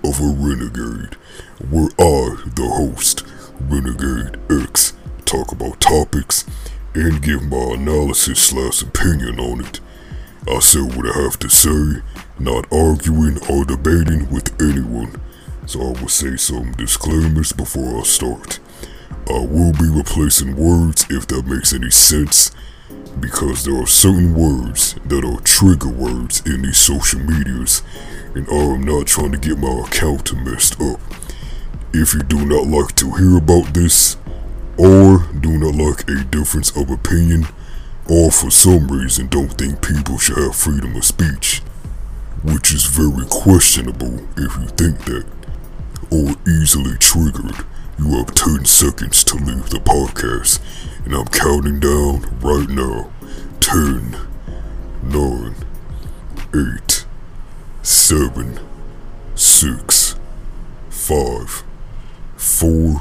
of a Renegade, where I, the host, Renegade X, talk about topics and give my analysis/opinion on it. I say what I have to say, not arguing or debating with anyone. So I will say some disclaimers before I start. I will be replacing words if that makes any sense, because there are certain words that are trigger words in these social medias, and I am not trying to get my account messed up. If you do not like to hear about this, or do not like a difference of opinion, or for some reason don't think people should have freedom of speech, which is very questionable if you think that, or easily triggered, you have 10 seconds to leave the podcast, and I'm counting down right now. 10, 9, 8, 7, 6, 5, 4,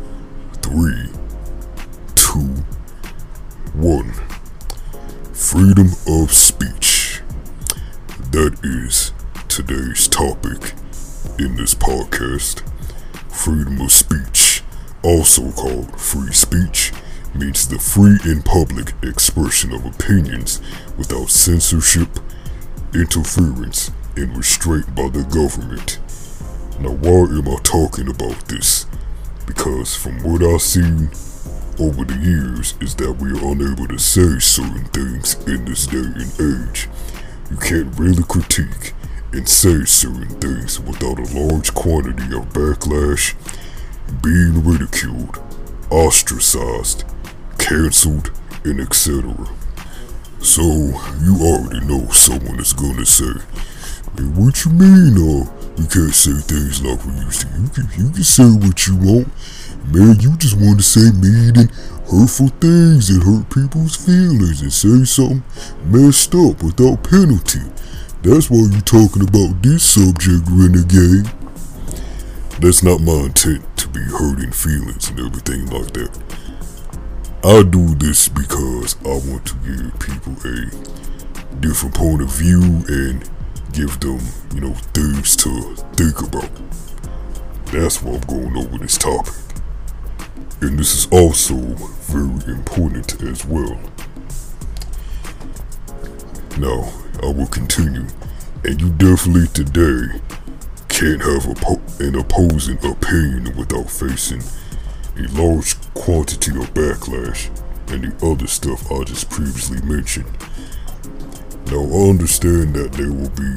3, 2, 1. Freedom of speech. That is today's topic in this podcast. Freedom of speech, also called free speech, means the free and public expression of opinions without censorship, interference, and restraint by the government. Now, why am I talking about this? Because from what I've seen over the years is that we are unable to say certain things in this day and age. You can't really critique and say certain things without a large quantity of backlash, being ridiculed, ostracized, cancelled, and etc. So, you already know someone is gonna say, "Hey, what you mean, we can't say things like we used to? You can say what you want. Man, you just want to say mean and hurtful things that hurt people's feelings and say something messed up without penalty. That's why you talking about this subject, Renegade." That's not my intent to be hurting feelings and everything like that. I do this because I want to give people a different point of view and give them, things to think about. That's why I'm going over this topic. And this is also very important as well. Now, I will continue. And you definitely today can't have an opposing opinion without facing a large quantity of backlash and the other stuff I just previously mentioned. Now, I understand that there will be,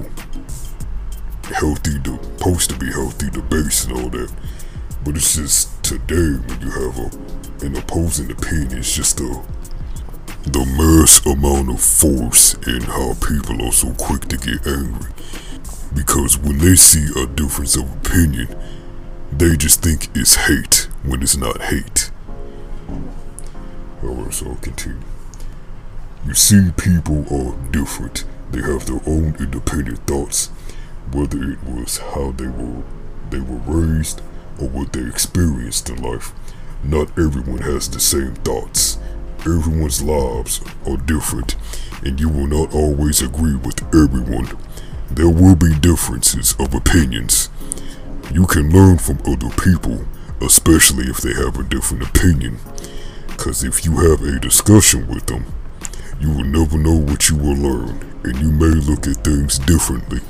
supposed to be healthy debates and all that, but it's just today when you have an opposing opinion, it's just the mass amount of force and how people are so quick to get angry. Because when they see a difference of opinion, they just think it's hate when it's not hate. Alright, so I'll continue. You see, people are different. They have their own independent thoughts, whether it was how they were raised or what they experienced in life. Not everyone has the same thoughts. Everyone's lives are different, and you will not always agree with everyone. There will be differences of opinions. You can learn from other people, especially if they have a different opinion, because if you have a discussion with them, you will never know what you will learn, and you may look at things differently.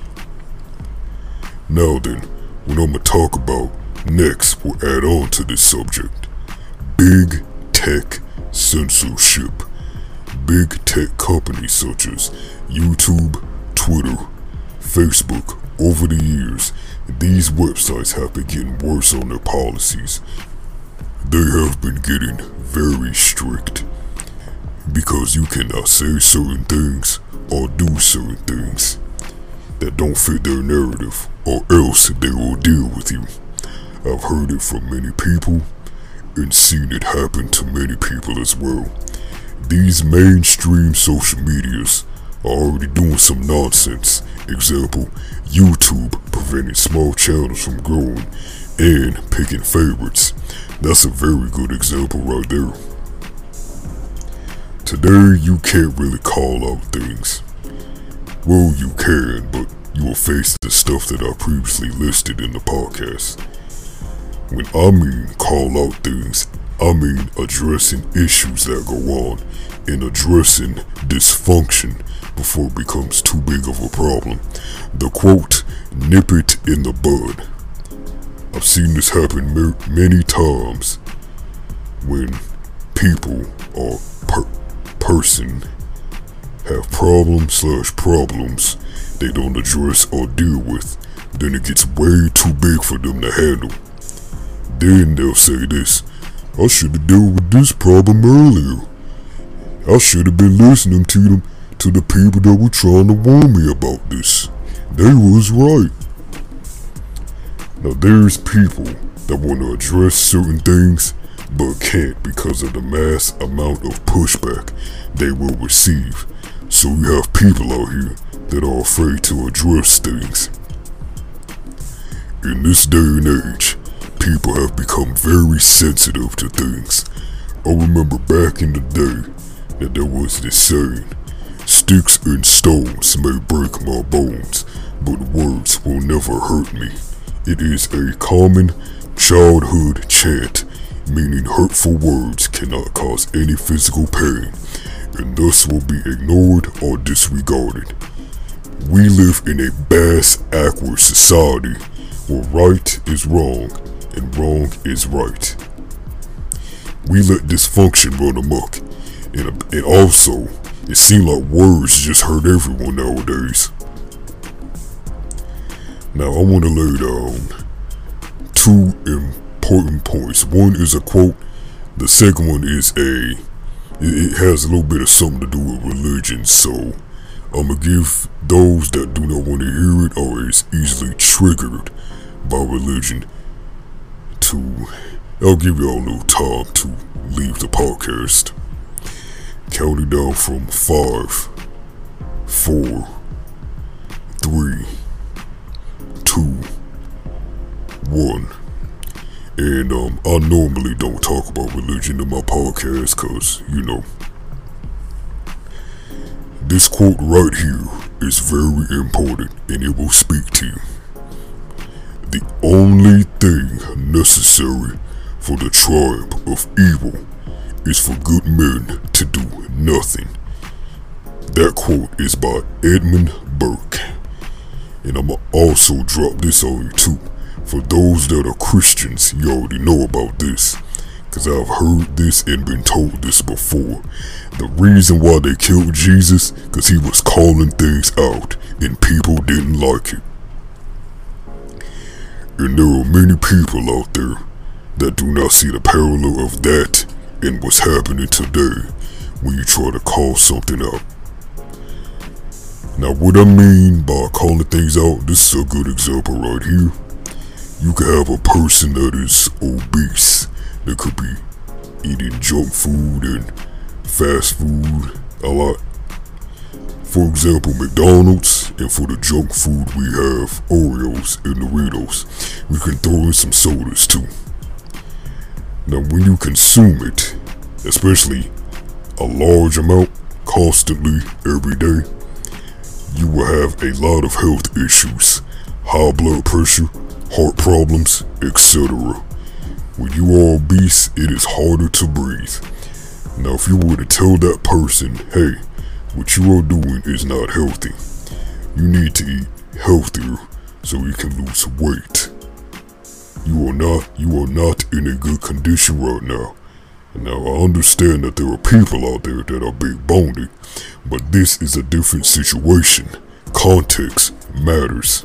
Now then, what I'm going to talk about next will add on to this subject. Big tech censorship. Big tech companies such as YouTube, Twitter, Facebook, over the years, these websites have been getting worse on their policies. They have been getting very strict, because you cannot say certain things or do certain things that don't fit their narrative, or else they will deal with you. I've heard it from many people and seen it happen to many people as well. These mainstream social medias are already doing some nonsense. Example, YouTube preventing small channels from growing and picking favorites. That's a very good example right there. Today, you can't really call out things. Well, you can, but you will face the stuff that I previously listed in the podcast. When I mean call out things, I mean addressing issues that go on and addressing dysfunction before it becomes too big of a problem. The quote, nip it in the bud. I've seen this happen many times when people or person have problems they don't address or deal with. Then it gets way too big for them to handle. Then they'll say this, I should have dealt with this problem earlier. I should have been listening to the people that were trying to warn me about this. They was right. Now there's people that want to address certain things but can't because of the mass amount of pushback they will receive. So you have people out here that are afraid to address things. In this day and age, people have become very sensitive to things. I remember back in the day that there was this saying, sticks and stones may break my bones, but words will never hurt me. It is a common childhood chant, meaning hurtful words cannot cause any physical pain, and thus will be ignored or disregarded. We live in a bass-backward society where right is wrong and wrong is right. We let dysfunction run amok, and also, it seems like words just hurt everyone nowadays. Now I want to lay down two important points. One is a quote, the second one is it has a little bit of something to do with religion, so I'm gonna give those that do not want to hear it or is easily triggered by religion I'll give y'all a little time to leave the podcast. Counting down from 5, 4, 3, 2, 1. And I normally don't talk about religion in my podcast cause, you know. This quote right here is very important and it will speak to you. The only thing necessary for the triumph of evil is for good men to do nothing. That quote is by Edmund Burke. And I'ma also drop this on you too. For those that are Christians, you already know about this. Cause I've heard this and been told this before. The reason why they killed Jesus, cause he was calling things out and people didn't like it. And there are many people out there that do not see the parallel of that and what's happening today when you try to call something out. Now what I mean by calling things out, this is a good example right here. You could have a person that is obese, that could be eating junk food and fast food a lot. For example, McDonald's, and for the junk food we have Oreos and Doritos. We can throw in some sodas too. Now when you consume it, especially a large amount, constantly, every day, you will have a lot of health issues, high blood pressure, heart problems, etc. When you are obese, it is harder to breathe. Now if you were to tell that person, hey, what you are doing is not healthy. You need to eat healthier so you can lose weight. You are not in a good condition right now. Now I understand that there are people out there that are big boned, but this is a different situation. Context matters.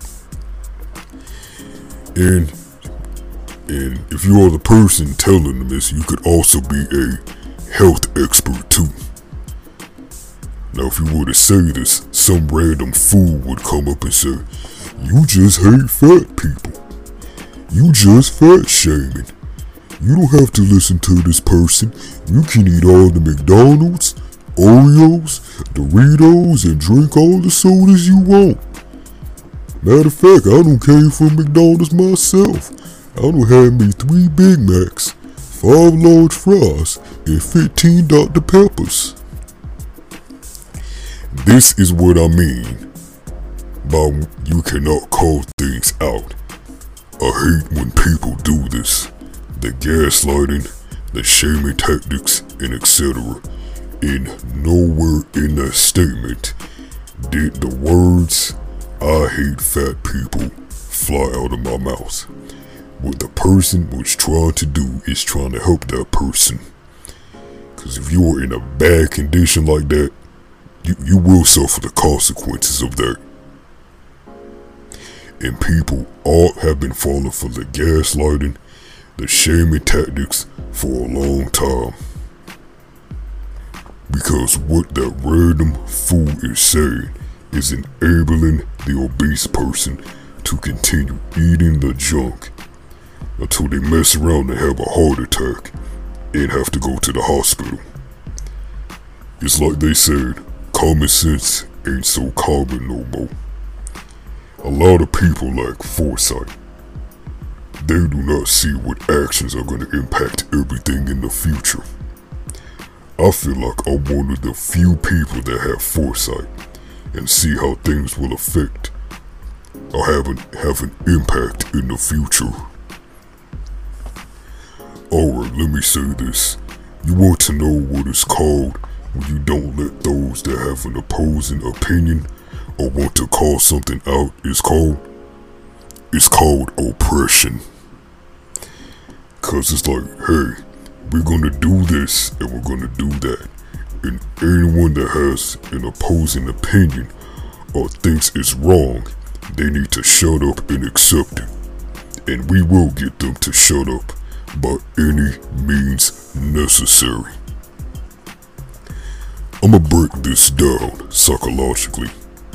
And if you are the person telling them this, you could also be a health expert too. Now if you were to say this, some random fool would come up and say, you just hate fat people. You just fat shaming. You don't have to listen to this person. You can eat all the McDonald's, Oreos, Doritos, and drink all the sodas you want. Matter of fact, I done came from McDonald's myself. I done had me 3 Big Macs, 5 large fries, and 15 Dr. Peppers. This is what I mean but you cannot call things out. I hate when people do this. The gaslighting, the shaming tactics, and etc. And nowhere in that statement did the words, "I hate fat people," fly out of my mouth. What the person was trying to do is trying to help that person. Because if you are in a bad condition like that, you will suffer the consequences of that. And people all have been falling for the gaslighting, the shaming tactics for a long time. Because what that random fool is saying is enabling the obese person to continue eating the junk until they mess around and have a heart attack and have to go to the hospital. It's like they said, common sense ain't so common no more. A lot of people lack foresight. They do not see what actions are going to impact everything in the future. I feel like I'm one of the few people that have foresight and see how things will affect or have an impact in the future. Alright, let me say this. You want to know what it's called when you don't let those that have an opposing opinion or want to call something out is called? It's called oppression. Cause it's like, hey, we're gonna do this and we're gonna do that. And anyone that has an opposing opinion or thinks it's wrong, they need to shut up and accept it. And we will get them to shut up by any means necessary. I'ma break this down psychologically.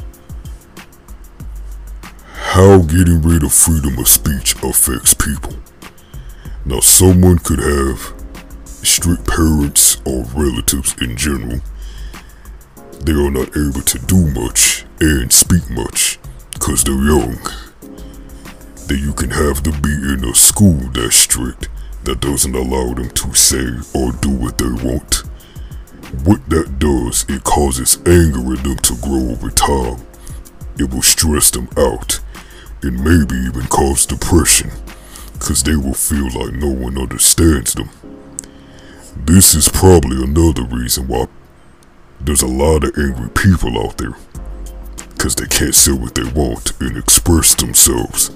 How getting rid of freedom of speech affects people. Now, someone could have strict parents or relatives in general. They are not able to do much and speak much because they're young. Then you can have them be in a school that's strict, that doesn't allow them to say or do what they want. What that does, it causes anger in them to grow over time. It will stress them out and maybe even cause depression, because they will feel like no one understands them. This is probably another reason why there's a lot of angry people out there, because they can't say what they want and express themselves.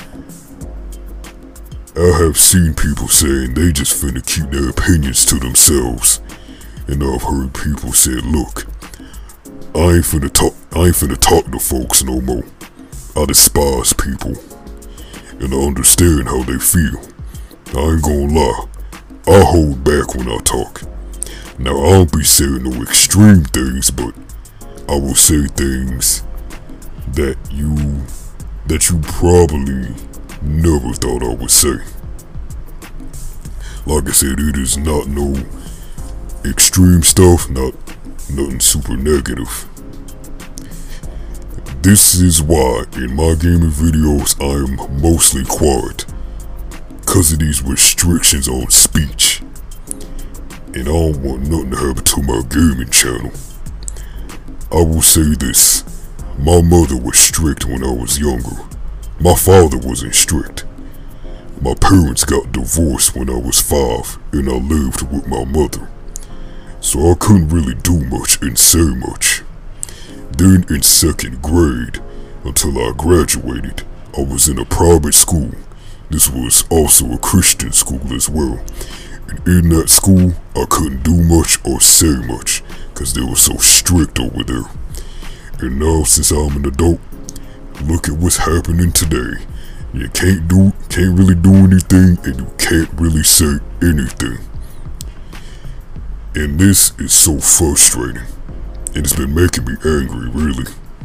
I have seen people saying they just finna keep their opinions to themselves, and I've heard people say, look, I ain't finna talk to folks no more. I despise people, and I understand how they feel. I ain't gonna lie, I hold back when I talk. Now, I don't be saying no extreme things, but I will say things that you probably never thought I would say. Like I said, it is not no extreme stuff, nothing super negative. This is why in my gaming videos I am mostly quiet, cause of these restrictions on speech. And I don't want nothing to happen to my gaming channel. I will say this, my mother was strict when I was younger. My father wasn't strict. My parents got divorced when I was 5 and I lived with my mother. So I couldn't really do much and say much. Then in 2nd grade, until I graduated, I was in a private school. This was also a Christian school as well. And in that school, I couldn't do much or say much, cause they were so strict over there. And now since I'm an adult, look at what's happening today. You can't really do anything, and you can't really say anything. And this is so frustrating. And it's been making me angry, really.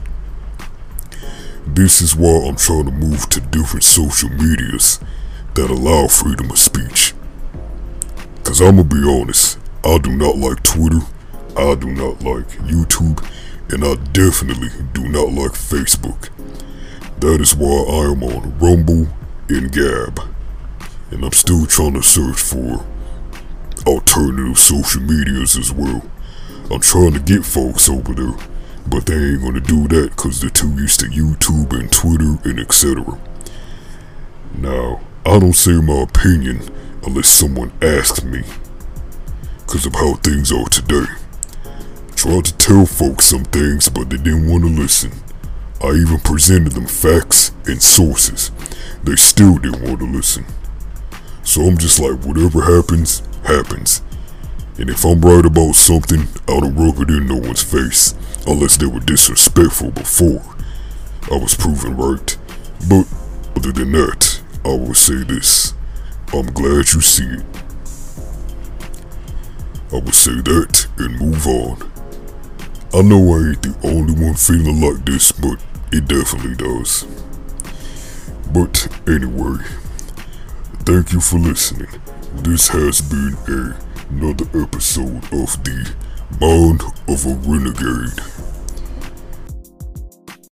This is why I'm trying to move to different social medias that allow freedom of speech. Cause I'ma be honest, I do not like Twitter, I do not like YouTube, and I definitely do not like Facebook. That is why I am on Rumble and Gab. And I'm still trying to search for alternative social medias as well. I'm trying to get folks over there, But they ain't gonna do that cause they're too used to YouTube and Twitter and etc. Now, I don't say my opinion unless someone asks me, cause of how things are today. Tried to tell folks some things, but they didn't want to listen. I even presented them facts and sources. They still didn't want to listen. So I'm just like, whatever happens, happens. And if I'm right about something, I don't rub it in no one's face, unless they were disrespectful before I was proven right. But other than that, I will say this. I'm glad you see it. I will say that and move on. I know I ain't the only one feeling like this, but it definitely does. But anyway, thank you for listening. This has been another episode of the Mind of a Renegade.